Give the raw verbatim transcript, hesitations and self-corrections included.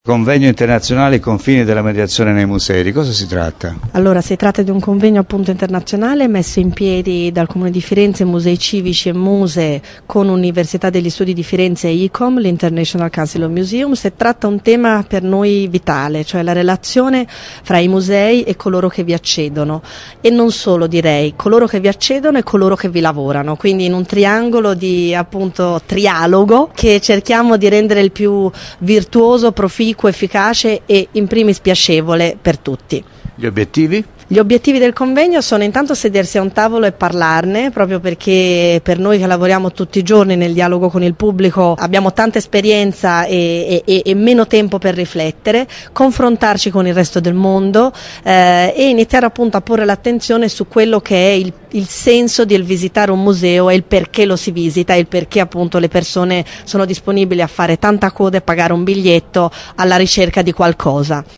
Convegno internazionale I confini della mediazione nei musei, di cosa si tratta? Allora, si tratta di un convegno appunto internazionale messo in piedi dal Comune di Firenze, Musei Civici e Muse con Università degli Studi di Firenze e I C O M, l'International Council of Museums, e tratta un tema per noi vitale, cioè la relazione fra i musei e coloro che vi accedono, e non solo, direi, coloro che vi accedono e coloro che vi lavorano, quindi in un triangolo di appunto trialogo che cerchiamo di rendere il più virtuoso, proficuo, efficace e in primis piacevole per tutti. Gli obiettivi? Gli obiettivi del convegno sono intanto sedersi a un tavolo e parlarne, proprio perché per noi che lavoriamo tutti i giorni nel dialogo con il pubblico abbiamo tanta esperienza e, e, e meno tempo per riflettere, confrontarci con il resto del mondo eh, e iniziare appunto a porre l'attenzione su quello che è il, il senso di visitare un museo e il perché lo si visita e il perché appunto le persone sono disponibili a fare tanta coda e pagare un biglietto alla ricerca di qualcosa.